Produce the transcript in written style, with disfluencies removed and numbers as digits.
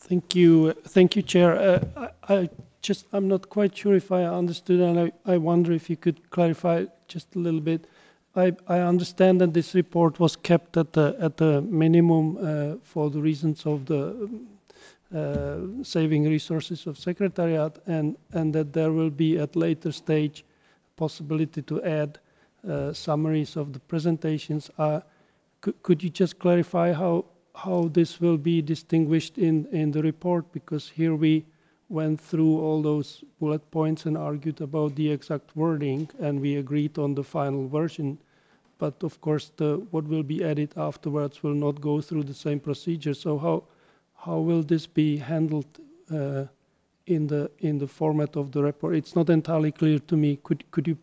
Thank you, Chair. I'm not quite sure if I understood, and I wonder if you could clarify just a little bit. I understand that this report was kept at the minimum for the reasons of the saving resources of Secretariat, and that there will be at later stage possibility to add summaries of the presentations. Could you just clarify how this will be distinguished in the report? Because here we went through all those bullet points and argued about the exact wording, and we agreed on the final version. But of course, what will be added afterwards will not go through the same procedure. So how will this be handled in the format of the report? It's not entirely clear to me. Could you